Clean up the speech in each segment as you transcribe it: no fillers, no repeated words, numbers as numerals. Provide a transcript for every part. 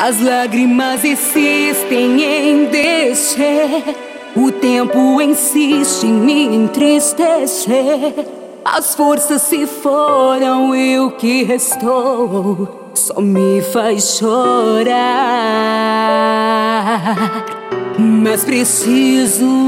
As lágrimas insistem em descer, o tempo insiste em me entristecer. As forças se foram e o que restou só me faz chorar. Mas preciso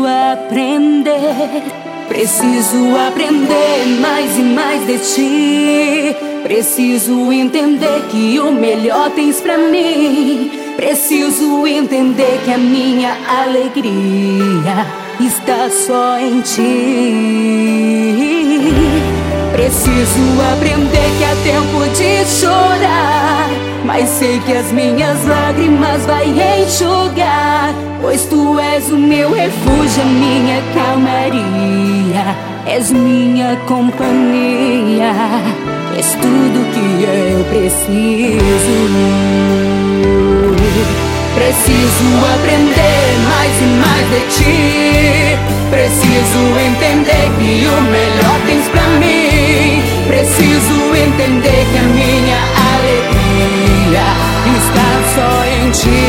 aprender mais e mais de ti. Preciso entender que o melhor tens pra mim. Preciso entender que a minha alegria está só em ti. Preciso aprender que há tempo de chorar, mas sei que as minhas lágrimas vai enxugar. Pois tu és o meu refúgio, a minha calmaria, és minha companhia, és tudo que eu preciso. Preciso aprender mais e mais de ti. Preciso entender que o melhor tens pra mim. Preciso entender que a minha alegria está só em ti.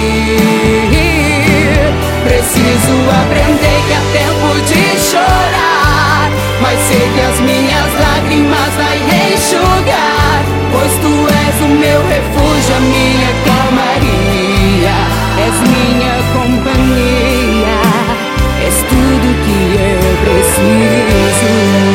Preciso aprender que há tempo de chorar, mas sei que as minhas lágrimas vai enxugar. Pois tu és o meu refúgio, a minha calmaria, és minha companhia, és tudo que eu preciso.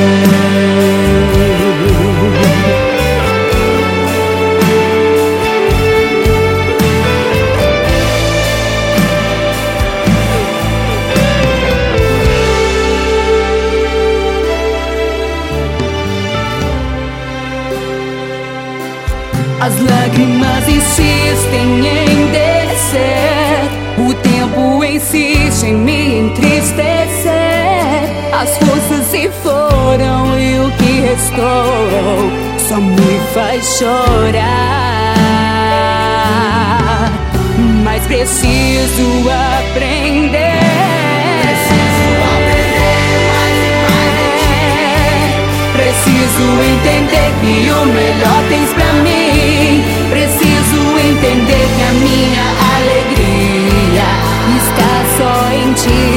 As lágrimas insistem em descer, o tempo insiste em me entristecer. As forças se foram e o que restou só me faz chorar. Mas preciso aprender mais e mais de ti. Preciso entender que o melhor tens pra mim. Preciso entender que a minha alegria está só em ti.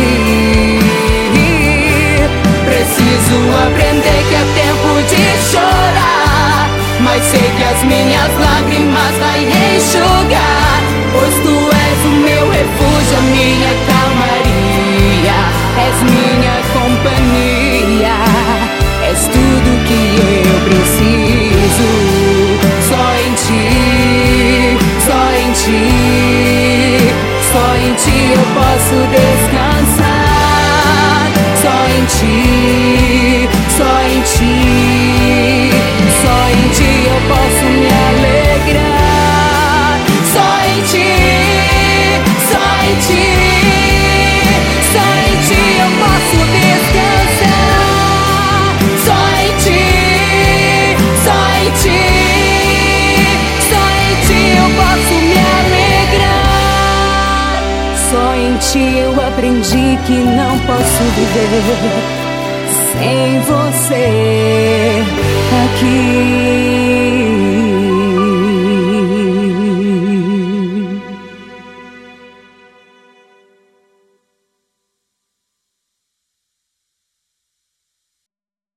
Preciso aprender que é tempo de chorar, mas sei que as minhas lágrimas vai enxugar. Pois tu és o meu refúgio, a minha calmaria, és minha companhia, és tudo que eu preciso. Só em ti, só em ti, só em ti eu posso descansar. Só em ti, só em ti, só em ti eu posso me alegrar. Só em ti, só em ti, só em ti eu posso descansar. Só em ti, só em ti, só em ti eu posso me alegrar. Só em ti eu aprendi que não posso viver sem você.